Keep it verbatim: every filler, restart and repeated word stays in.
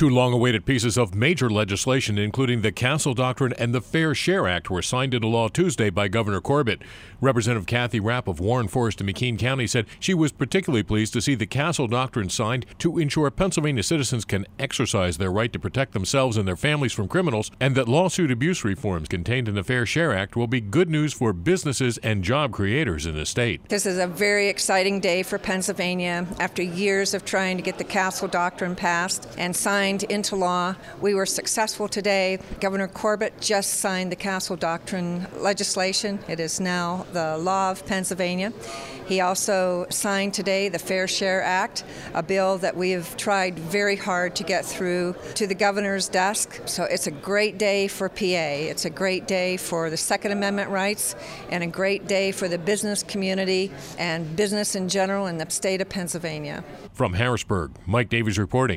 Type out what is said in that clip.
Two long-awaited pieces of major legislation, including the Castle Doctrine and the Fair Share Act, were signed into law Tuesday by Governor Corbett. Representative Kathy Rapp of Warren, Forest, and McKean County said she was particularly pleased to see the Castle Doctrine signed to ensure Pennsylvania citizens can exercise their right to protect themselves and their families from criminals, and that lawsuit abuse reforms contained in the Fair Share Act will be good news for businesses and job creators in the state. This is a very exciting day for Pennsylvania. After years of trying to get the Castle Doctrine passed and signed into law, we were successful today. Governor Corbett just signed the Castle Doctrine legislation. It is now the law of Pennsylvania. He also signed today the Fair Share Act, a bill that we have tried very hard to get through to the governor's desk. So it's a great day for P A. It's a great day for the Second Amendment rights and a great day for the business community and business in general in the state of Pennsylvania. From Harrisburg, Mike Davies reporting.